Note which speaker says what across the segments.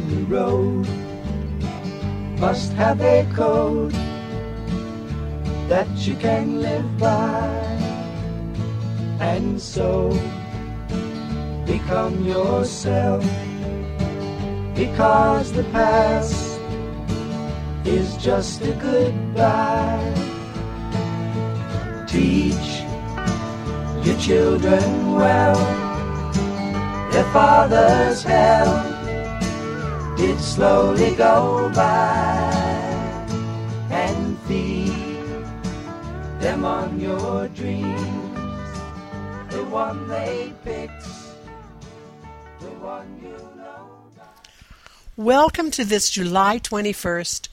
Speaker 1: the road must have a code that you can live by, and so become yourself, because the past is just a goodbye. Teach your children well, their father's hell did slowly go by, and feed them on your dreams, the one they picked, the one you know.
Speaker 2: Welcome to this July 21st,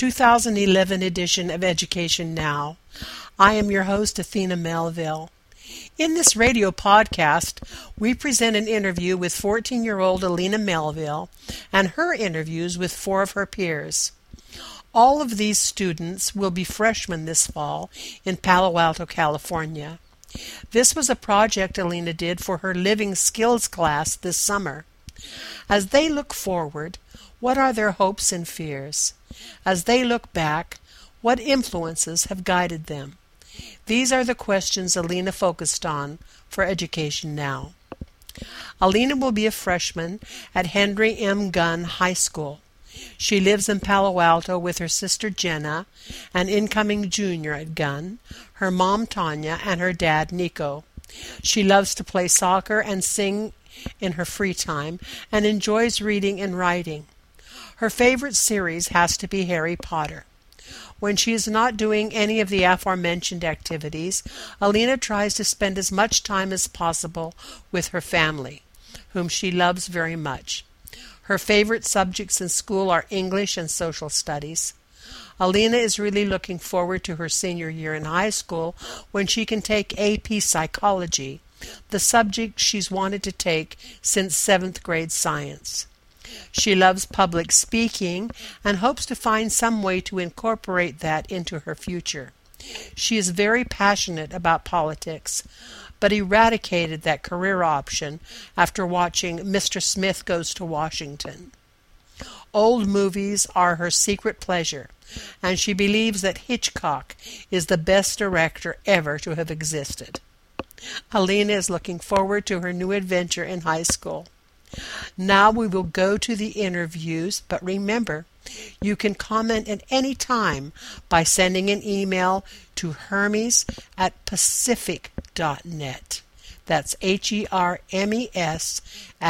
Speaker 2: 2011 edition of Education Now. I am your host, Athena Melville. In this radio podcast, we present an interview with 14-year-old Alina Melville and her interviews with 4 of her peers. All of these students will be freshmen this fall in Palo Alto, California. This was a project Alina did for her Living Skills class this summer. As they look forward, what are their hopes and fears? As they look back, what influences have guided them? These are the questions Alina focused on for Education Now. Alina will be a freshman at Henry M. Gunn High School. She lives in Palo Alto with her sister Jenna, an incoming junior at Gunn, her mom Tanya, and her dad Nico. She loves to play soccer and sing in her free time and enjoys reading and writing. Her favorite series has to be Harry Potter. When she is not doing any of the aforementioned activities, Alina tries to spend as much time as possible with her family, whom she loves very much. Her favorite subjects in school are English and social studies. Alina is really looking forward to her senior year in high school when she can take AP Psychology, the subject she's wanted to take since 7th grade science. She loves public speaking and hopes to find some way to incorporate that into her future. She is very passionate about politics, but eradicated that career option after watching Mr. Smith Goes to Washington. Old movies are her secret pleasure, and she believes that Hitchcock is the best director ever to have existed. Alina is looking forward to her new adventure in high school. Now we will go to the interviews, but remember, you can comment at any time by sending an email to hermes@pacific.net. That's HERMES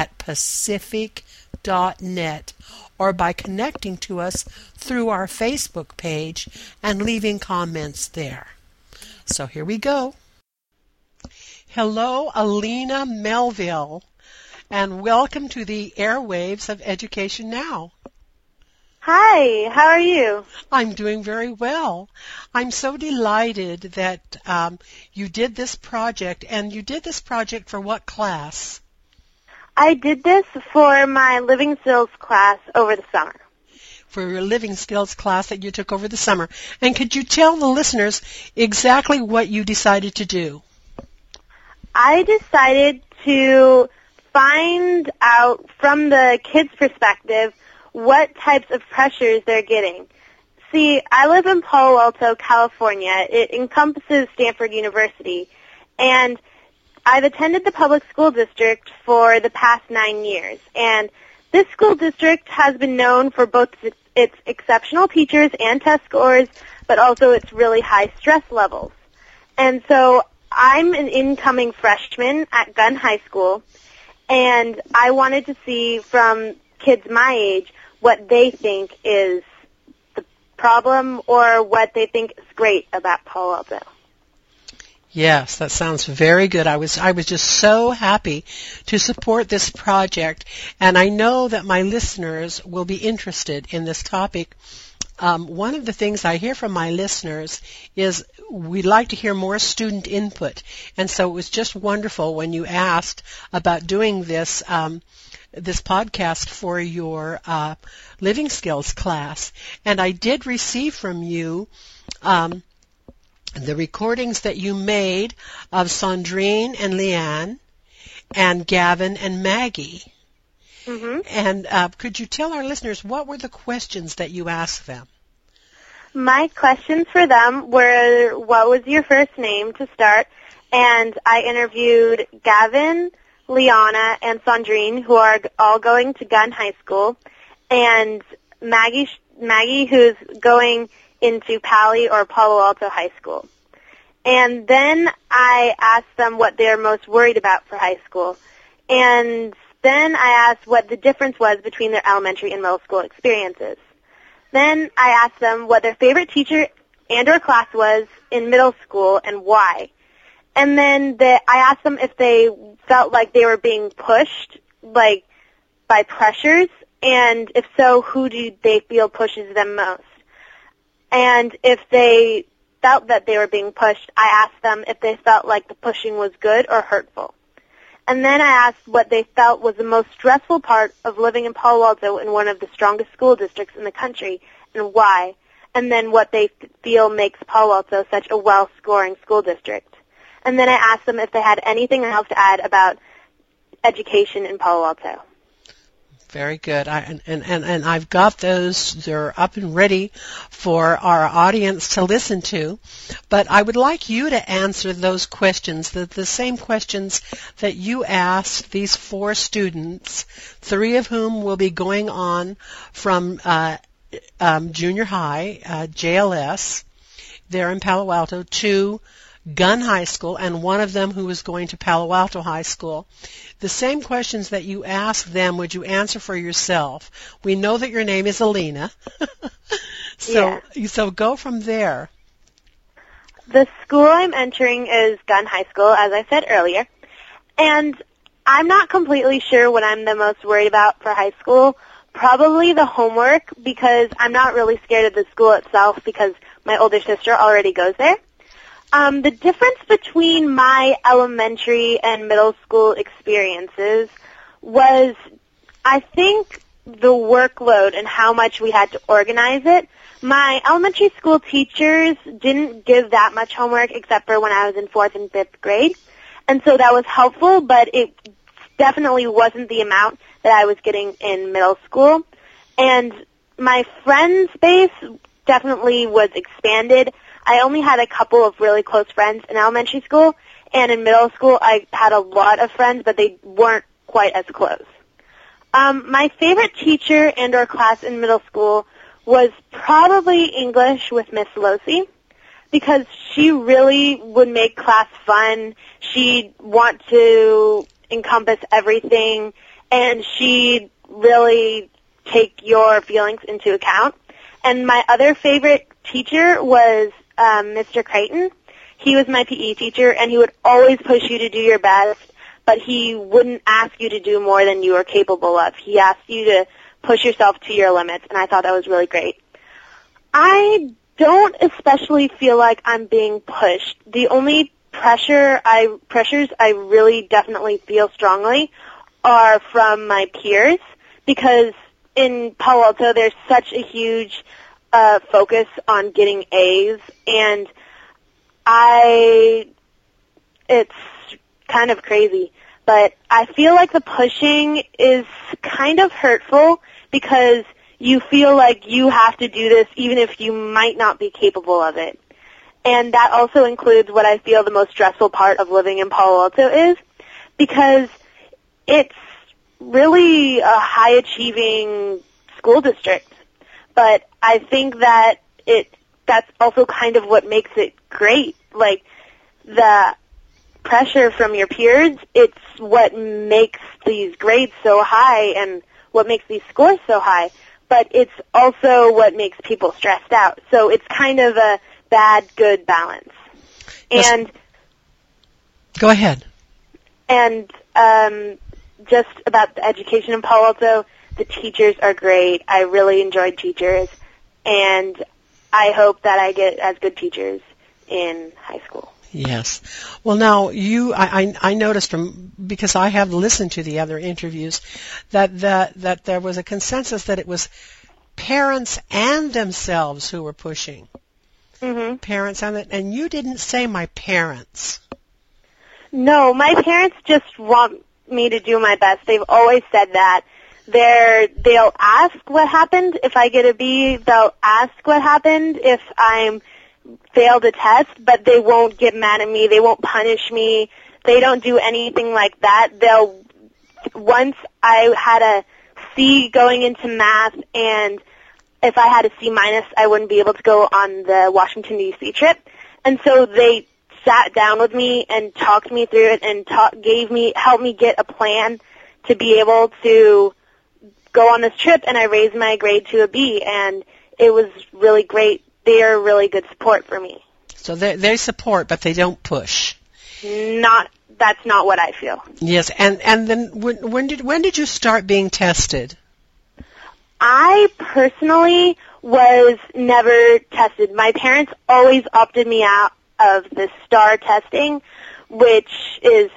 Speaker 2: @pacific.net, or by connecting to us through our Facebook page and leaving comments there. So here we go. Hello, Alina Melville, and welcome to the airwaves of Education Now.
Speaker 3: Hi, how are you?
Speaker 2: I'm doing very well. I'm so delighted that you did this project, and you did this project for what class?
Speaker 3: I did this for my Living Skills class over the summer.
Speaker 2: For your Living Skills class that you took over the summer. And could you tell the listeners exactly what you decided to do?
Speaker 3: I decided to find out from the kids' perspective what types of pressures they're getting. See, I live in Palo Alto, California. It encompasses Stanford University, and I've attended the public school district for the past 9 years. And this school district has been known for both its exceptional teachers and test scores, but also its really high stress levels. And so I'm an incoming freshman at Gunn High School, and I wanted to see from kids my age what they think is the problem or what they think is great about Palo Alto.
Speaker 2: Yes, that sounds very good. I was just so happy to support this project, and I know that my listeners will be interested in this topic. One of the things I hear from my listeners is we'd like to hear more student input, and so it was just wonderful when you asked about doing this this podcast for your Living Skills class. And I did receive from you the recordings that you made of Sandrine and Leanne and Gavin and Maggie.
Speaker 3: Mm-hmm.
Speaker 2: And could you tell our listeners what were the questions that you asked them?
Speaker 3: My questions for them were, what was your first name to start? And I interviewed Gavin, Liana, and Sandrine, who are all going to Gunn High School, and Maggie, who's going into Pali or Palo Alto High School. And then I asked them what they're most worried about for high school. And then I asked what the difference was between their elementary and middle school experiences. Then I asked them what their favorite teacher and or class was in middle school and why. And then I asked them if they felt like they were being pushed, like, by pressures, and if so, who do they feel pushes them most? And if they felt that they were being pushed, I asked them if they felt like the pushing was good or hurtful. And then I asked what they felt was the most stressful part of living in Palo Alto in one of the strongest school districts in the country and why, and then what they feel makes Palo Alto such a well-scoring school district. And then I asked them if they had anything else to add about education in Palo Alto.
Speaker 2: Very good. And I've got those. They're up and ready for our audience to listen to. But I would like you to answer those questions, the same questions that you asked these 4 students, 3 of whom will be going on from junior high, JLS, there in Palo Alto, to Gunn High School, and one of them who is going to Palo Alto High School. The same questions that you asked them, would you answer for yourself? We know that your name is Alina. So go from there.
Speaker 3: The school I'm entering is Gunn High School, as I said earlier. And I'm not completely sure what I'm the most worried about for high school. Probably the homework, because I'm not really scared of the school itself because my older sister already goes there. The difference between my elementary and middle school experiences was, I think, the workload and how much we had to organize it. My elementary school teachers didn't give that much homework except for when I was in 4th and 5th grade. And so that was helpful, but it definitely wasn't the amount that I was getting in middle school. And my friend space definitely was expanded. I only had a couple of really close friends in elementary school, and in middle school I had a lot of friends, but they weren't quite as close. My favorite teacher and or class in middle school was probably English with Miss Losi, because she really would make class fun. She'd want to encompass everything, and she'd really take your feelings into account. And my other favorite teacher was Mr. Creighton. He was my PE teacher, and he would always push you to do your best, but he wouldn't ask you to do more than you were capable of. He asked you to push yourself to your limits, and I thought that was really great. I don't especially feel like I'm being pushed. The only pressures I really definitely feel strongly are from my peers, because in Palo Alto there's such a huge focus on getting A's, and it's kind of crazy. But I feel like the pushing is kind of hurtful because you feel like you have to do this even if you might not be capable of it. And that also includes what I feel the most stressful part of living in Palo Alto is, because it's really a high-achieving school district. But I think that that's also kind of what makes it great. Like, the pressure from your peers, it's what makes these grades so high and what makes these scores so high. But it's also what makes people stressed out. So it's kind of a bad-good balance. And
Speaker 2: go ahead.
Speaker 3: And just about the education in Palo Alto, the teachers are great. I really enjoyed teachers, and I hope that I get as good teachers in high school.
Speaker 2: Yes. Well, now I noticed because I have listened to the other interviews that there was a consensus that it was parents and themselves who were pushing.
Speaker 3: Mm-hmm.
Speaker 2: Parents and you didn't say my parents.
Speaker 3: No, my parents just want me to do my best. They've always said that they'll ask what happened. If I get a B, they'll ask what happened if I failed a test, but they won't get mad at me. They won't punish me. They don't do anything like that. Once I had a C going into math, and if I had a C minus, I wouldn't be able to go on the Washington, D.C. trip. And so they sat down with me and talked me through it and helped me get a plan to be able to go on this trip, and I raised my grade to a B, and it was really great. They are really good support for me.
Speaker 2: So they support, but they don't push.
Speaker 3: That's not what I feel.
Speaker 2: Yes, and then when did you start being tested?
Speaker 3: I personally was never tested. My parents always opted me out of the STAR testing, which is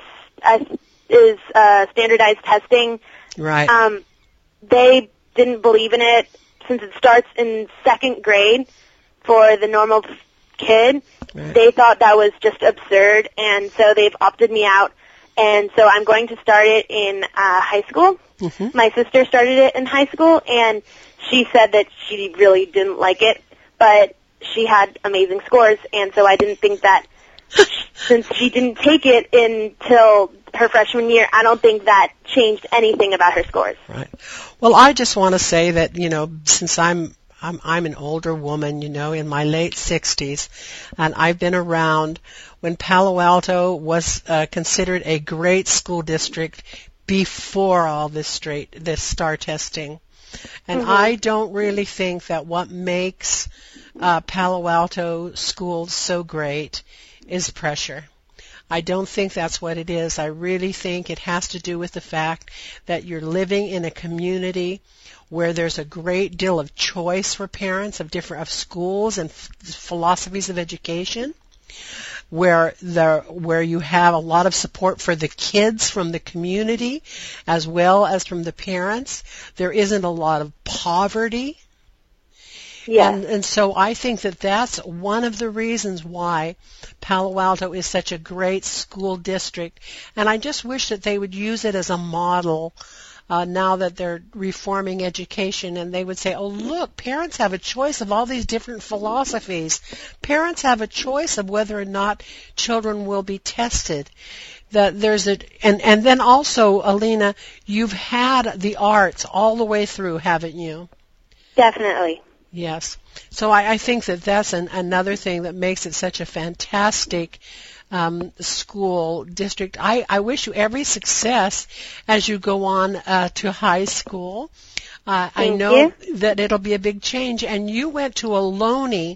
Speaker 3: standardized testing.
Speaker 2: Right.
Speaker 3: They didn't believe in it since it starts in second grade for the normal kid.
Speaker 2: Right.
Speaker 3: They thought that was just absurd, and so they've opted me out. And so I'm going to start it in high school. Mm-hmm. My sister started it in high school, and she said that she really didn't like it, but she had amazing scores, and so I didn't think that since she didn't take it until her freshman year, I don't think that changed anything about her scores.
Speaker 2: Right. Well, I just want to say that, since I'm an older woman, in my late 60s, and I've been around when Palo Alto was considered a great school district before all this STAR testing. And mm-hmm. I don't really think that what makes Palo Alto schools so great is pressure. I don't think that's what it is. I really think it has to do with the fact that you're living in a community where there's a great deal of choice for parents of schools and philosophies of education, where you have a lot of support for the kids from the community as well as from the parents. There isn't a lot of poverty.
Speaker 3: Yeah.
Speaker 2: And so I think that that's one of the reasons why Palo Alto is such a great school district. And I just wish that they would use it as a model now that they're reforming education, and they would say, oh, look, parents have a choice of all these different philosophies. Parents have a choice of whether or not children will be tested. And then also, Alina, you've had the arts all the way through, haven't you?
Speaker 3: Definitely.
Speaker 2: Yes. So I think that that's another thing that makes it such a fantastic school district. I wish you every success as you go on to high school. I know that it'll be a big change. And you went to Ohlone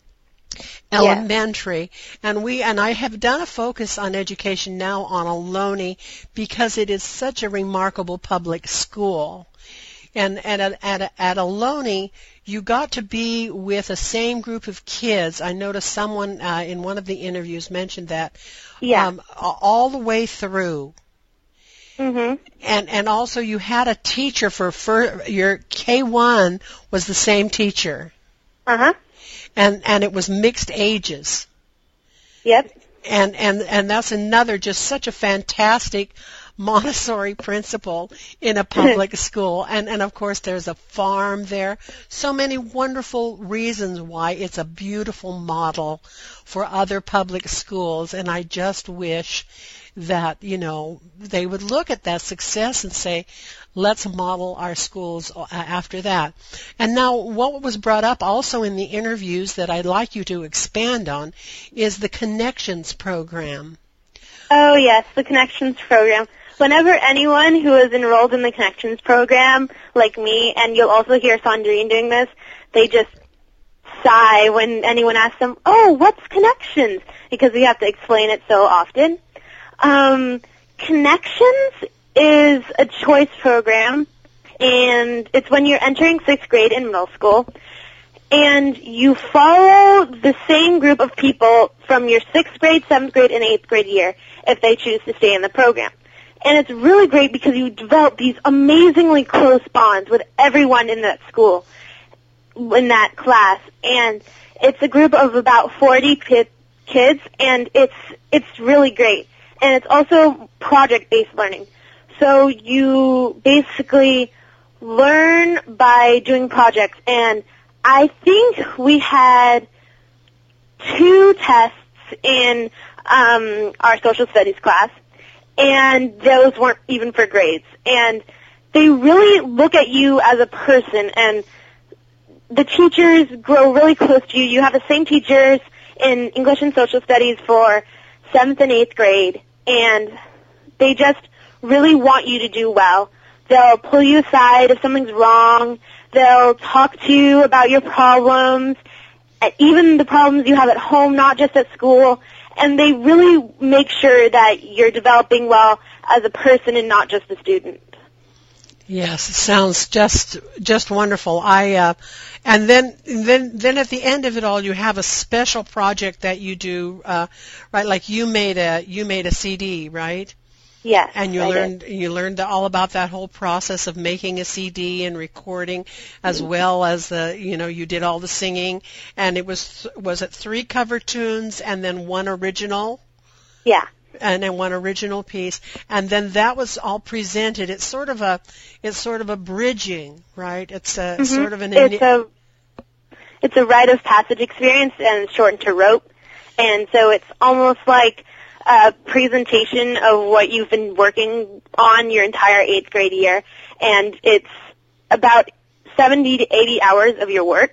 Speaker 2: Elementary, yes. and I have done a focus on education now on Ohlone because it is such a remarkable public school. And at Ohlone, you got to be with the same group of kids. I noticed someone in one of the interviews mentioned that.
Speaker 3: Yeah.
Speaker 2: All the way through.
Speaker 3: Mm-hmm.
Speaker 2: And also you had a teacher for your K1 was the same teacher.
Speaker 3: Uh-huh.
Speaker 2: And it was mixed ages.
Speaker 3: Yep.
Speaker 2: And that's another just such a fantastic Montessori principle in a public school. And of course there's a farm there. So many wonderful reasons why it's a beautiful model for other public schools. And I just wish that, they would look at that success and say, let's model our schools after that. And now what was brought up also in the interviews that I'd like you to expand on is the Connections program.
Speaker 3: Oh, yes, the Connections program. Whenever anyone who is enrolled in the Connections program, like me, and you'll also hear Sandrine doing this, they just sigh when anyone asks them, oh, what's Connections? Because we have to explain it so often. Connections is a choice program, and it's when you're entering 6th grade in middle school, and you follow the same group of people from your 6th grade, 7th grade, and 8th grade year if they choose to stay in the program. And it's really great because you develop these amazingly close bonds with everyone in that school, in that class. And it's a group of about 40 kids, and it's really great. And it's also project-based learning. So you basically learn by doing projects, and I think we had 2 tests in our social studies class, and those weren't even for grades. And they really look at you as a person, and the teachers grow really close to you. You have the same teachers in English and social studies for 7th and 8th grade, and they just really want you to do well. They'll pull you aside if something's wrong. They'll talk to you about your problems, even the problems you have at home, not just at school. And they really make sure that you're developing well as a person and not just a student.
Speaker 2: Yes, it sounds just wonderful. And then at the end of it all, you have a special project that you do, right? Like you made a CD, right?
Speaker 3: Yes.
Speaker 2: And you learned all about that whole process of making a CD and recording, as well as you did all the singing. And it was it 3 cover tunes and then 1 original?
Speaker 3: Yeah.
Speaker 2: And then 1 original piece, and then that was all presented. It's sort of a bridging, right? It's a sort of
Speaker 3: it's a rite of passage experience, and it's shortened to ROPE, and so it's almost like a presentation of what you've been working on your entire 8th grade year, and it's about 70 to 80 hours of your work,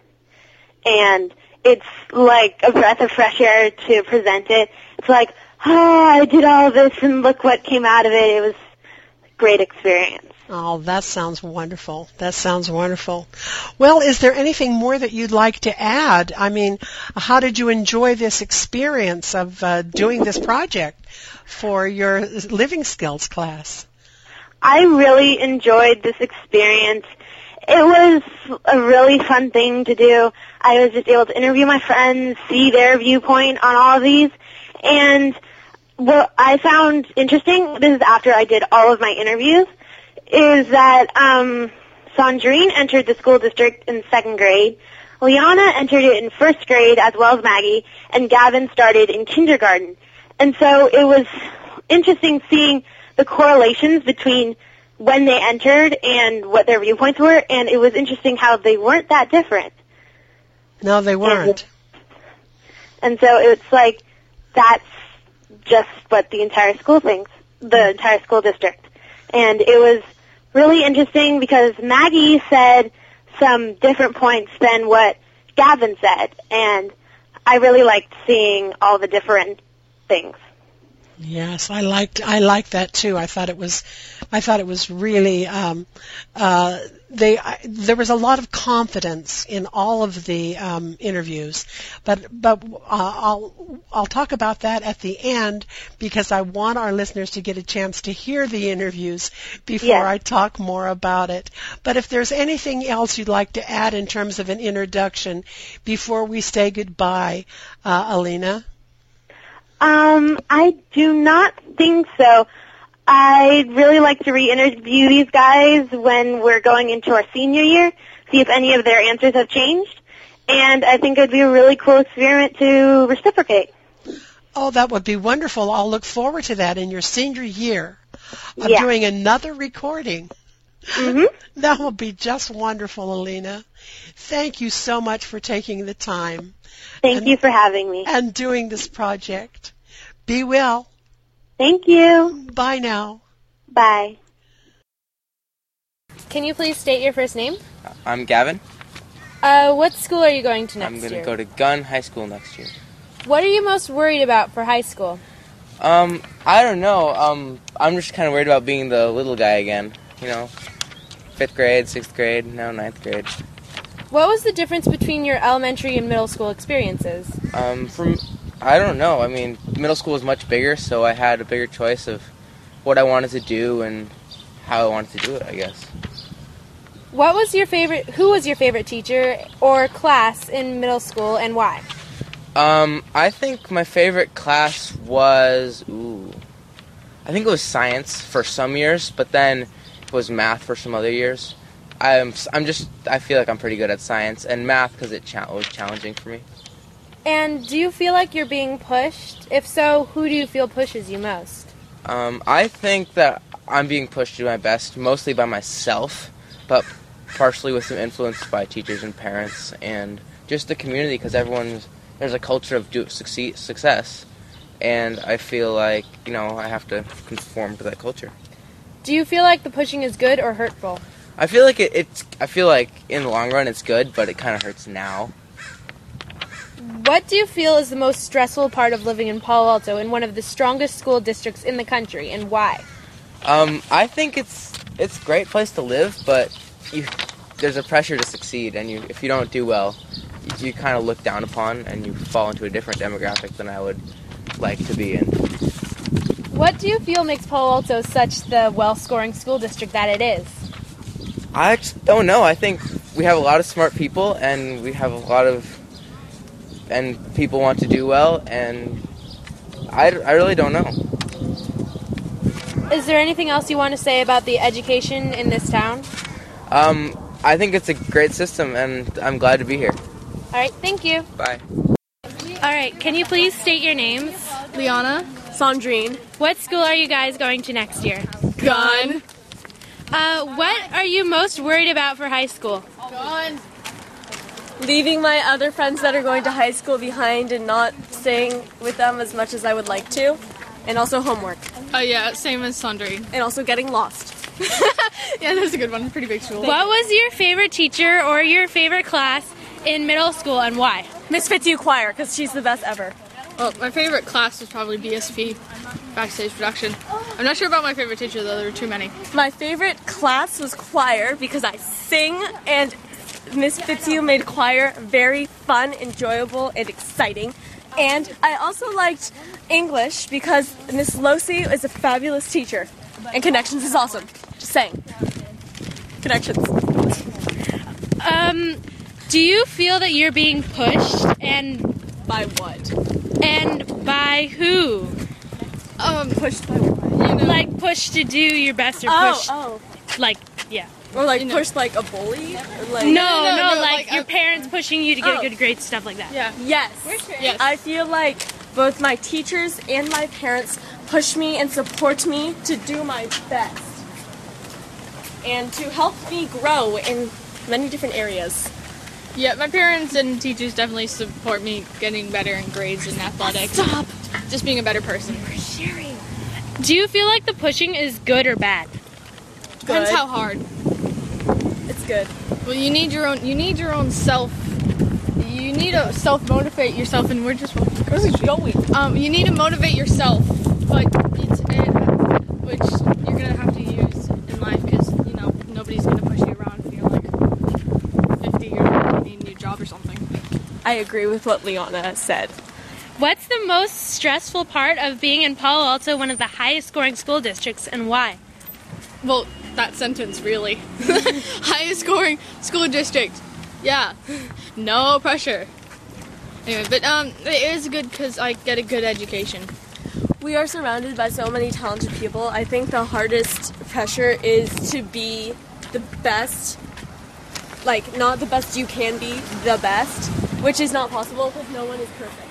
Speaker 3: and it's like a breath of fresh air to present it. It's like, oh, I did all this and look what came out of it. It was a great experience.
Speaker 2: Oh, that sounds wonderful. That sounds wonderful. Well, is there anything more that you'd like to add? I mean, how did you enjoy this experience of doing this project for your living skills class?
Speaker 3: I really enjoyed this experience. It was a really fun thing to do. I was just able to interview my friends, see their viewpoint on all of these, and what I found interesting, this is after I did all of my interviews, is that Sandrine entered the school district in 2nd grade, Liana entered it in 1st grade as well as Maggie, and Gavin started in kindergarten. And so it was interesting seeing the correlations between when they entered and what their viewpoints were, and it was interesting how they weren't that different.
Speaker 2: No, they weren't.
Speaker 3: And so it's like, that's just what the entire school thinks, the entire school district. And it was really interesting because Maggie said some different points than what Gavin said, and I really liked seeing all the different things.
Speaker 2: Yes, I liked that too. I thought it was really there was a lot of confidence in all of the interviews, but I'll talk about that at the end because I want our listeners to get a chance to hear the interviews before I talk more about it. But if there's anything else you'd like to add in terms of an introduction before we say goodbye, Alina?
Speaker 3: I do not think so. I'd really like to re-interview these guys when we're going into our senior year, see if any of their answers have changed, and I think it would be a really cool experiment to reciprocate.
Speaker 2: Oh, that would be wonderful. I'll look forward to that in your senior year of doing another recording.
Speaker 3: Mm-hmm.
Speaker 2: That will be just wonderful, Alina. Thank you so much for taking the time.
Speaker 3: Thank you for having me.
Speaker 2: And doing this project. Be well.
Speaker 3: Thank you.
Speaker 2: Bye now.
Speaker 3: Bye.
Speaker 4: Can you please state your first name?
Speaker 5: I'm Gavin.
Speaker 4: What school are you going to next year?
Speaker 5: I'm going to go to Gunn High School next year.
Speaker 4: What are you most worried about for high school?
Speaker 5: I don't know. I'm just kind of worried about being the little guy again. 5th grade, 6th grade, now 9th grade.
Speaker 4: What was the difference between your elementary and middle school experiences?
Speaker 5: I don't know. I mean, middle school was much bigger, so I had a bigger choice of what I wanted to do and how I wanted to do it, I guess.
Speaker 4: Who was your favorite teacher or class in middle school and why?
Speaker 5: I think my favorite class was, I think it was science for some years, but then it was math for some other years. I feel like I'm pretty good at science and math because it was challenging for me.
Speaker 4: And do you feel like you're being pushed? If so, who do you feel pushes you most?
Speaker 5: I think that I'm being pushed to do my best, mostly by myself. but partially with some influence by teachers and parents and just the community, because there's a culture of success, and I feel like, I have to conform to that culture.
Speaker 4: Do you feel like the pushing is good or hurtful?
Speaker 5: I feel like I feel like in the long run it's good, but it kind of hurts now.
Speaker 4: What do you feel is the most stressful part of living in Palo Alto, in one of the strongest school districts in the country, and why?
Speaker 5: I think it's a great place to live, but there's a pressure to succeed, and if you don't do well, you kind of look down upon, and you fall into a different demographic than I would like to be in.
Speaker 4: What do you feel makes Palo Alto such the well-scoring school district that it is?
Speaker 5: I just don't know. I think we have a lot of smart people, and we have and people want to do well, and I really don't know.
Speaker 4: Is there anything else you want to say about the education in this town?
Speaker 5: I think it's a great system, and I'm glad to be here.
Speaker 4: All right, thank you.
Speaker 5: Bye.
Speaker 4: All right, can you please state your names?
Speaker 6: Liana.
Speaker 7: Sandrine.
Speaker 4: What school are you guys going to next year?
Speaker 7: Gun.
Speaker 4: What are you most worried about for high school?
Speaker 7: Gun. Leaving my other friends that are going to high school behind and not staying with them as much as I would like to. And also homework.
Speaker 6: Yeah, same as Sandrine.
Speaker 7: And also getting lost.
Speaker 6: Yeah, that's a good one. Pretty big school.
Speaker 4: What was your favorite teacher or your favorite class in middle school, and why?
Speaker 7: Miss Fitzhugh Choir, because she's the best ever.
Speaker 6: Well, my favorite class was probably BSP, Backstage Production. I'm not sure about my favorite teacher, though. There were too many.
Speaker 7: My favorite class was choir because I sing, and Miss Fitzhugh made choir very fun, enjoyable, and exciting. And I also liked English because Miss Losi is a fabulous teacher. And Connections is awesome. Just saying. Connections.
Speaker 4: Do you feel that you're being pushed, and
Speaker 7: By what?
Speaker 4: and by who?
Speaker 7: Pushed by what?
Speaker 4: Like pushed to do your best, or pushed like yeah.
Speaker 7: Or like pushed like a bully? Or like
Speaker 4: No,
Speaker 6: like
Speaker 4: your parents pushing you to get good grades, stuff like that.
Speaker 6: Yeah.
Speaker 7: Yes.
Speaker 6: Yes.
Speaker 7: I feel like both my teachers and my parents push me and support me to do my best. And to help me grow in many different areas.
Speaker 6: Yeah, my parents and teachers definitely support me getting better in grades and athletics.
Speaker 7: Stop!
Speaker 6: Just being a better person.
Speaker 7: Sharing.
Speaker 4: Do you feel like the pushing is good or bad?
Speaker 6: Depends
Speaker 7: Good.
Speaker 6: how hard.
Speaker 7: It's good.
Speaker 6: Well, you need your own self. You need to self-motivate yourself, and where's it going? You need to motivate yourself, but which you're gonna have to use in life, because nobody's gonna push you around if you're like 50 or you need a new job or something.
Speaker 7: I agree with what Liana said.
Speaker 4: What's the most stressful part of being in Palo Alto, one of the highest scoring school districts, and why?
Speaker 6: Well, that sentence really. Highest scoring school district. Yeah. No pressure. Anyway, but it is good because I get a good education.
Speaker 7: We are surrounded by so many talented people. I think the hardest pressure is to be the best. Like, not the best you can be, the best. Which is not possible because no one is perfect.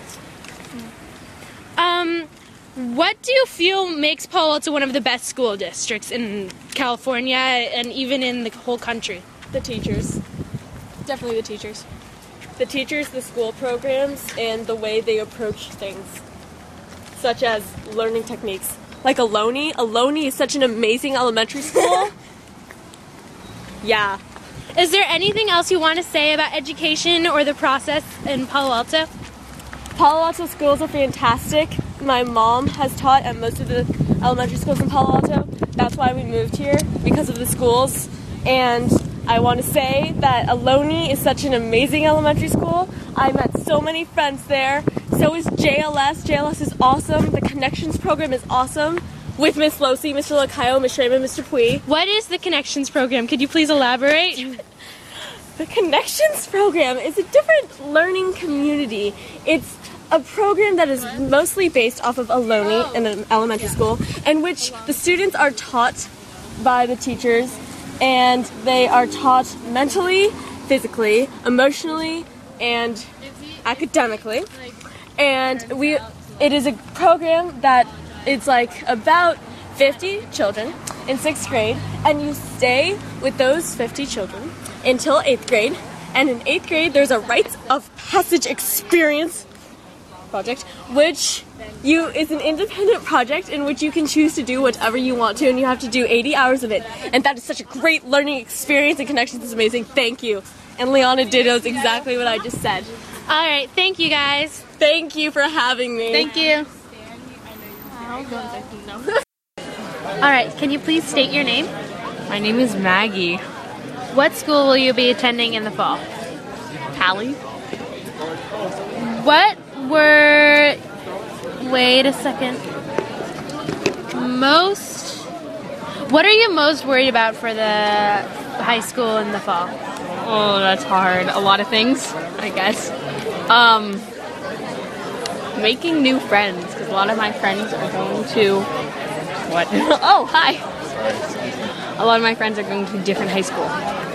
Speaker 4: What do you feel makes Palo Alto one of the best school districts in California and even in the whole country?
Speaker 7: The teachers.
Speaker 6: Definitely the teachers.
Speaker 7: The teachers, the school programs, and the way they approach things. Such as learning techniques. Like Ohlone. Ohlone is such an amazing elementary school. Yeah.
Speaker 4: Is there anything else you want to say about education or the process in Palo Alto?
Speaker 7: Palo Alto schools are fantastic. My mom has taught at most of the elementary schools in Palo Alto. That's why we moved here, because of the schools. And I want to say that Ohlone is such an amazing elementary school. I met so many friends there. So is JLS. JLS is awesome. The Connections program is awesome. With Miss Losi, Mr. Lacayo, Ms. Shrema, Mr. Pui.
Speaker 4: What is the Connections program? Could you please elaborate?
Speaker 7: The Connections program is a different learning community. It's a program that is mostly based off of Ohlone in an elementary school, in which the students are taught by the teachers, and they are taught mentally, physically, emotionally, and academically. And it is a program that it's like about 50 children, in 6th grade, and you stay with those 50 children until 8th grade. And in 8th grade, there's a rites of passage experience project, which is an independent project in which you can choose to do whatever you want to, and you have to do 80 hours of it. And that is such a great learning experience, and Connections is amazing. Thank you. And Liana dittos exactly what I just said.
Speaker 4: All right, thank you guys.
Speaker 7: Thank you for having me.
Speaker 4: Thank you. All right, can you please state your name?
Speaker 8: My name is Maggie.
Speaker 4: What school will you be attending in the fall?
Speaker 8: Callie?
Speaker 4: Wait a second. What are you most worried about for the high school in the fall?
Speaker 8: Oh, that's hard. A lot of things, I guess. Making new friends, because a lot of my friends are going to... What? Oh, hi! A lot of my friends are going to different high school.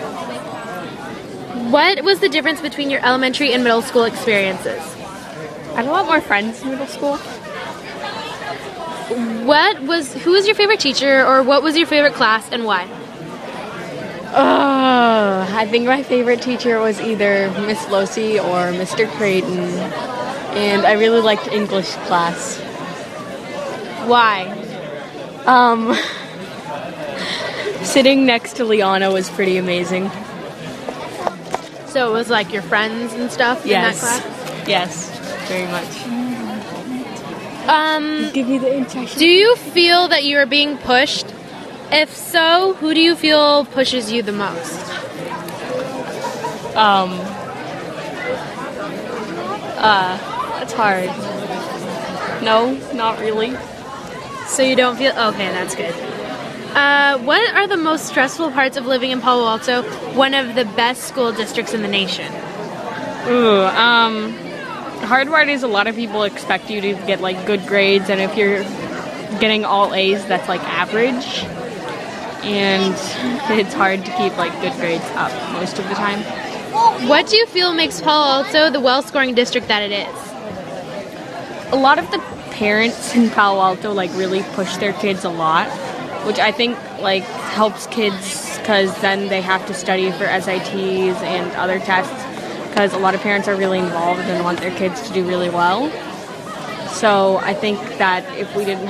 Speaker 4: What was the difference between your elementary and middle school experiences?
Speaker 8: I had a lot more friends in middle school.
Speaker 4: Who was your favorite teacher, or what was your favorite class, and why?
Speaker 8: I think my favorite teacher was either Miss Losi or Mr. Creighton, and I really liked English class.
Speaker 4: Why?
Speaker 8: Sitting next to Liana was pretty amazing.
Speaker 4: So it was like your friends and stuff in that class?
Speaker 8: Yes, very much.
Speaker 7: Give me the impression.
Speaker 4: Do you feel that you are being pushed? If so, who do you feel pushes you the most?
Speaker 8: That's hard. No, not really.
Speaker 4: So you don't feel... Okay, that's good. What are the most stressful parts of living in Palo Alto, one of the best school districts in the nation?
Speaker 8: The hard part is a lot of people expect you to get, like, good grades, and if you're getting all A's, that's, like, average. And it's hard to keep, like, good grades up most of the time.
Speaker 4: What do you feel makes Palo Alto the well-scoring district that it is?
Speaker 8: A lot of the parents in Palo Alto, like, really push their kids a lot, which I think, like, helps kids because then they have to study for SATs and other tests because a lot of parents are really involved and want their kids to do really well. So I think that if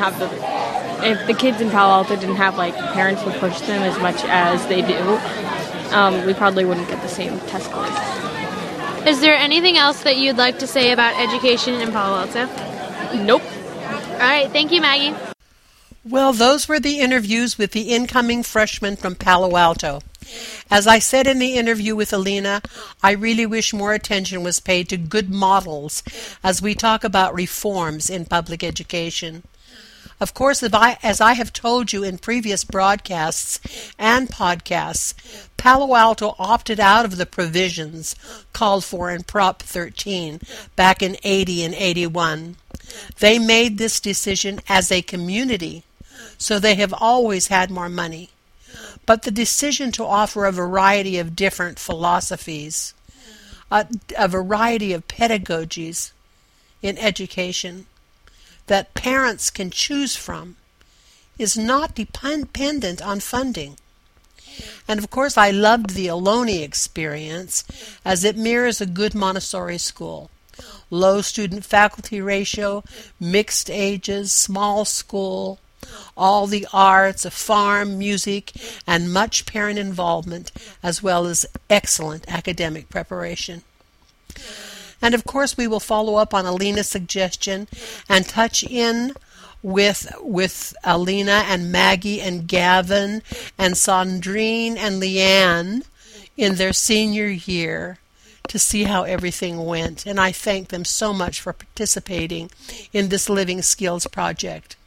Speaker 8: the kids in Palo Alto didn't have, like, parents who push them as much as they do, we probably wouldn't get the same test scores.
Speaker 4: Is there anything else that you'd like to say about education in Palo Alto?
Speaker 8: Nope.
Speaker 4: All right, thank you, Maggie.
Speaker 2: Well, those were the interviews with the incoming freshmen from Palo Alto. As I said in the interview with Alina, I really wish more attention was paid to good models as we talk about reforms in public education. Of course, as I have told you in previous broadcasts and podcasts, Palo Alto opted out of the provisions called for in Prop 13 back in 80 and 81. They made this decision as a community, so they have always had more money. But the decision to offer a variety of different philosophies, a variety of pedagogies in education that parents can choose from, is not dependent on funding. And of course, I loved the Ohlone experience as it mirrors a good Montessori school. Low student-faculty ratio, mixed ages, small school, all the arts, a farm, music, and much parent involvement, as well as excellent academic preparation. And of course, we will follow up on Alina's suggestion and touch in with Alina and Maggie and Gavin and Sandrine and Leanne in their senior year to see how everything went. And I thank them so much for participating in this Living Skills project.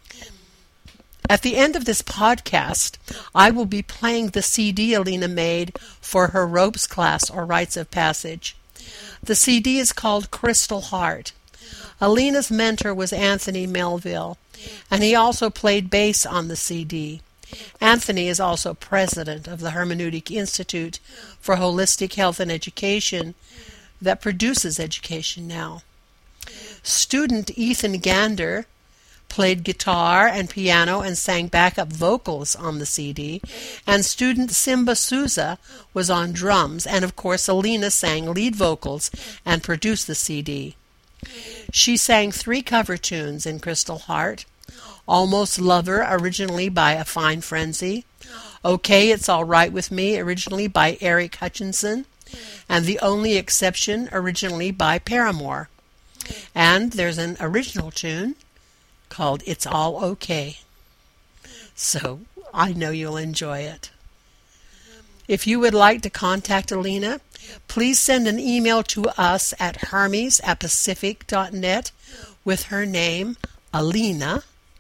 Speaker 2: At the end of this podcast, I will be playing the CD Alina made for her ropes class or rites of passage. The CD is called Crystal Heart. Alina's mentor was Anthony Melville, and he also played bass on the CD. Anthony is also president of the Hermeneutic Institute for Holistic Health and Education that produces Education Now. Student Ethan Gander played guitar and piano and sang backup vocals on the CD, and student Simba Souza was on drums, and of course Alina sang lead vocals and produced the CD. She sang 3 cover tunes in Crystal Heart: Almost Lover, originally by A Fine Frenzy; Okay, It's All Right With Me, originally by Eric Hutchinson; and The Only Exception, originally by Paramore. And there's an original tune called It's All Okay. So I know you'll enjoy it. If you would like to contact Alina, please send an email to us at hermes@pacific.net with her name, Alina,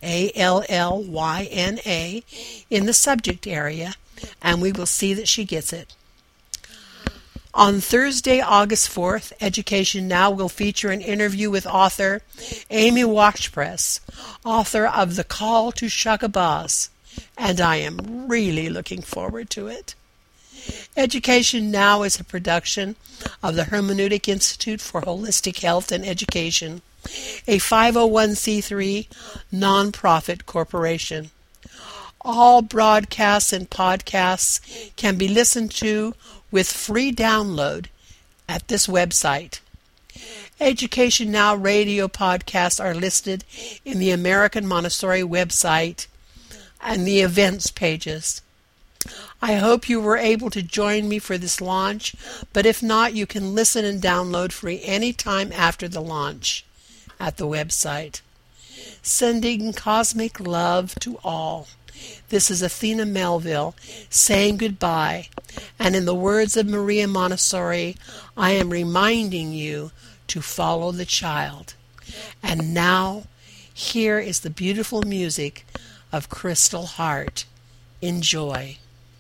Speaker 2: Allyna, in the subject area, and we will see that she gets it. On Thursday, August 4th, Education Now will feature an interview with author Amy Washpress, author of The Call to Shakabaz, and I am really looking forward to it. Education Now is a production of the Hermeneutic Institute for Holistic Health and Education, a 501c3 nonprofit corporation. All broadcasts and podcasts can be listened to with free download at this website. Education Now radio podcasts are listed in the American Montessori website and the events pages. I hope you were able to join me for this launch, but if not, you can listen and download free any time after the launch at the website. Sending cosmic love to all. This is Athena Melville saying goodbye, and in the words of Maria Montessori, I am reminding you to follow the child. And now, here is the beautiful music of Crystal Heart. Enjoy.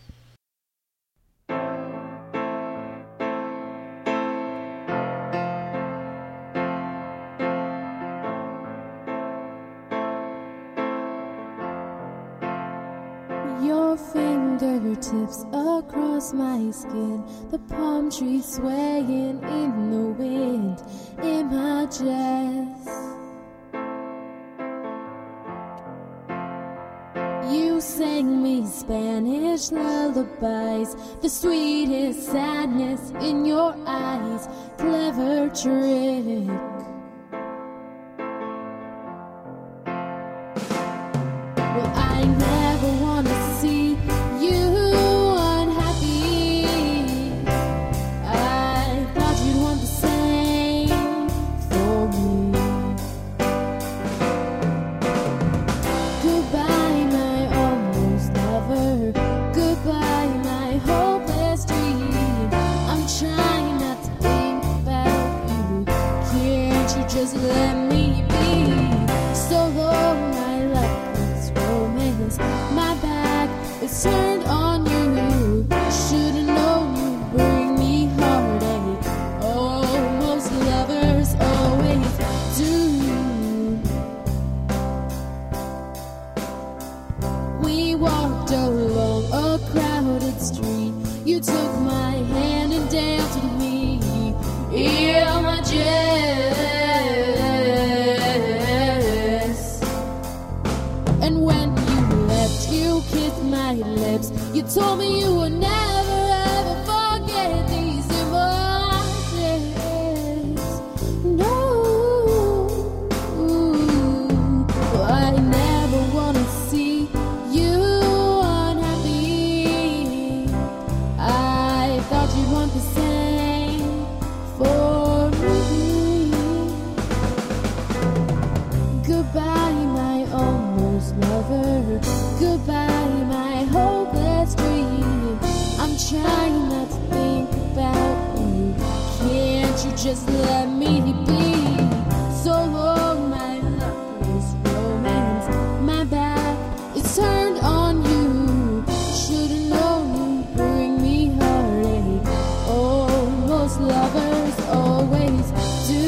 Speaker 9: Your fingertips across my skin, the palm trees swaying in the wind, images. You sang me Spanish lullabies, the sweetest sadness in your eyes, clever trick. Well, I never want to see you unhappy. I thought you'd want the same for me. Goodbye, my almost lover. Goodbye, my hopeless dream. I'm trying not to think about you. Can't you just let me be? So long, my luckless romance. My back is turned on you. Should've known you'd bring me heartache. Oh, most lovers always do. We walked along a crowded street. You took my hand and danced with me. Images. And when you left, you kissed my lips. You told me you would never ever forget these images. No, I never wanna see you unhappy. I thought you'd want the same for me. Goodbye, my almost lover. Goodbye, my hopeless dream. I'm trying not to think about you. Can't you just let me be? So long, my luckless romance. My back is turned on you. Should've known you'd bring me heartache. Oh, most lovers always do.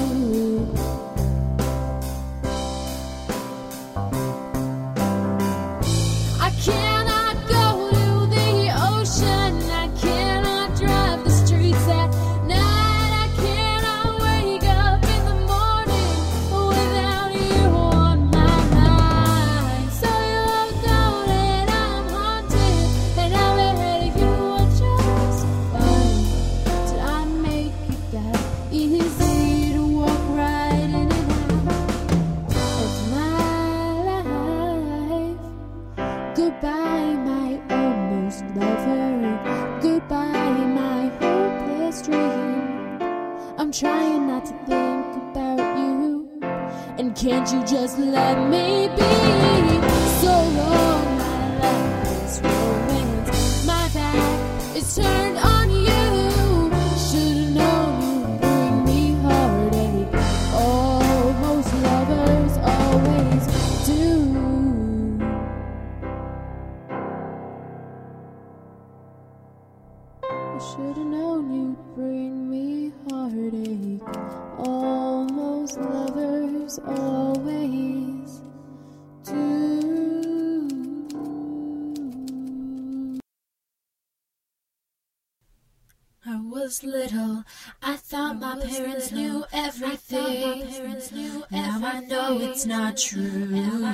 Speaker 9: I cannot go to the ocean. I cannot drive the streets at night. I cannot wake up in the morning without you on my mind. I'm trying not to think about you. And can't you just let me be? So long, my life is ruined. My back is turned on you. Should've known you'd bring me heartache. Oh, most lovers always do. I should've known you'd bring me heartache. Almost lovers always do.
Speaker 10: I was little, I thought my parents knew everything. Now I know it's not true.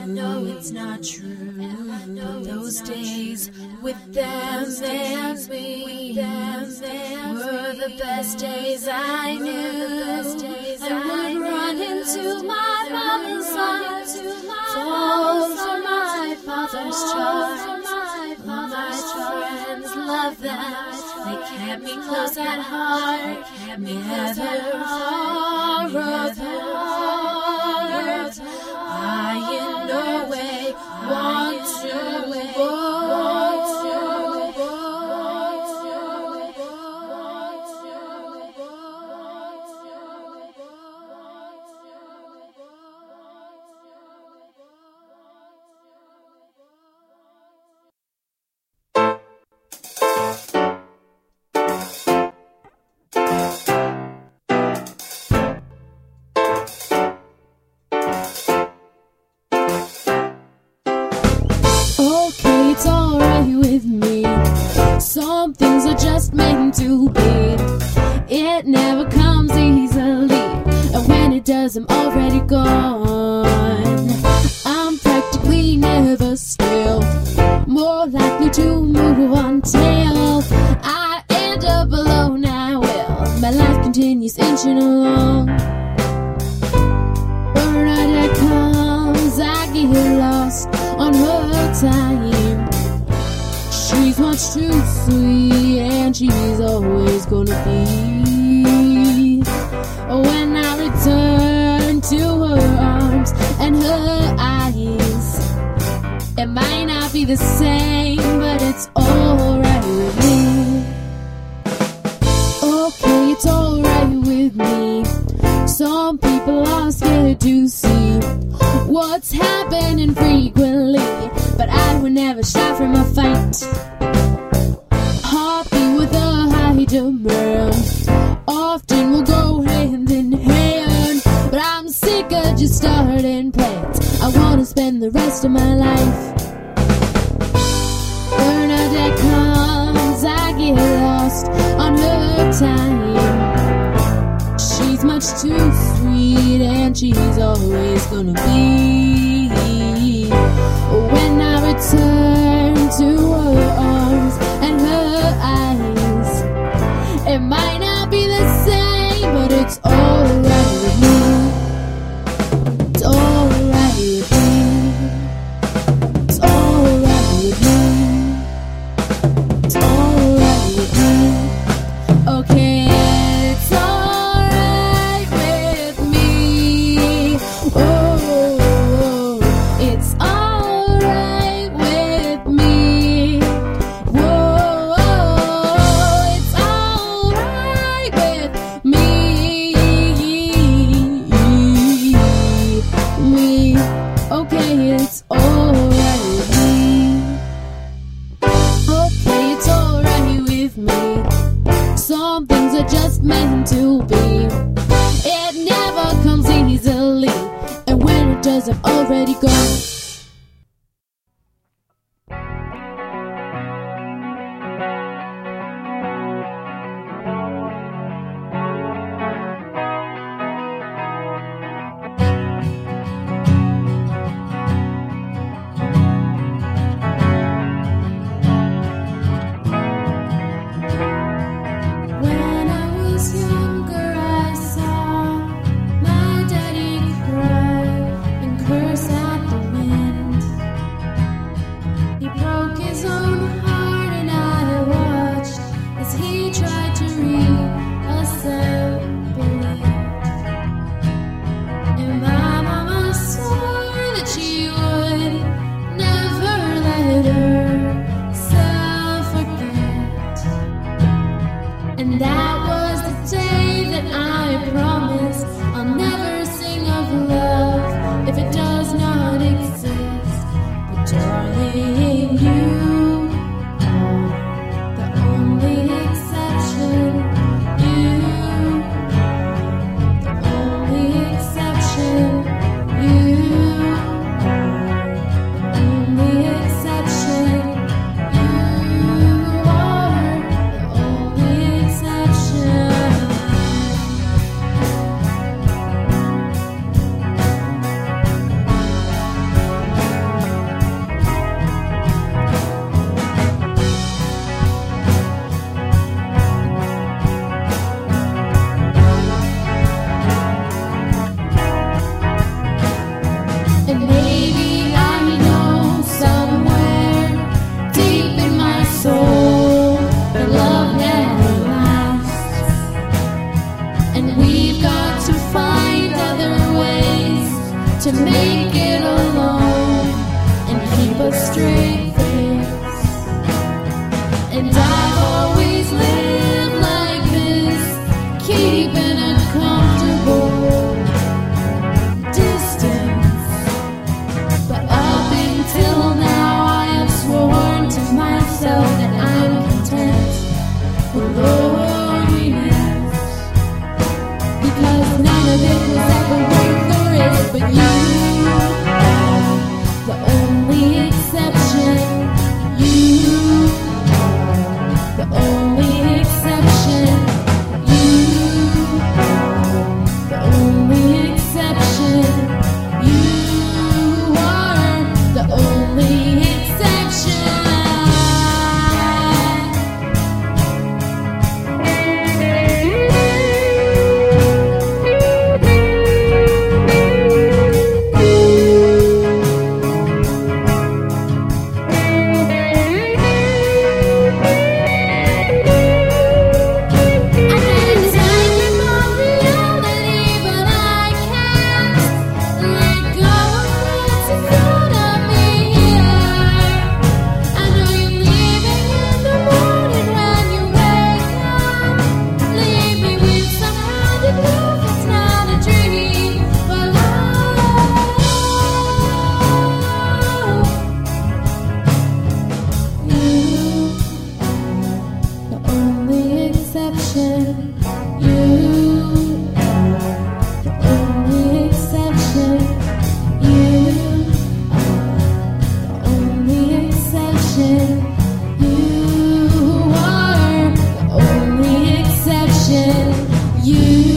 Speaker 10: But those days with them and me were the best days I knew. I would run into my mother's arms, fall for my father's charms. All my friends love that. They kept me close at heart, never far apart. I in no way want to go.
Speaker 9: Okay, it's alright with me. Some things are just meant to be. It never comes easily, and when it does, I'm already gone. I'm practically never still, more likely to move on till I end up alone. I will. My life continues inching along. Bernadette comes, I get lost on her time. She's much too sweet, and she's always gonna be. When I return to her arms and her eyes, it might not be the same, but it's alright with me. Okay, it's alright with me. Some people are scared to see what's happening frequently, but I would never shy from a fight. Heartbeat with a high demand often will go hand in hand, but I'm sick of just starting plans. I wanna spend the rest of my life. Bernadette comes, I get lost on her time. She's much too sweet, and she's always gonna be. When I return to her arms and her eyes, it might not be the same, but it's alright with me. It's alright with me. It's alright with me. It's alright with me. Okay, it's alright with me. Oh, it's alright with me. Whoa, it's alright with me. Okay, it's alright with me. Okay, it's alright with me. Some things are just meant to be. It never comes easily, and when it does, I'm already gone. When I was younger, I saw my daddy cry. to make it alone and keep a straight face. And I've always lived like this, keeping a comfortable distance. But up until now I have sworn to myself that I'm content with loneliness, because none of it was ever worth the risk. But you are the only exception. You are the only exception. You are the only exception. You are the only exception. You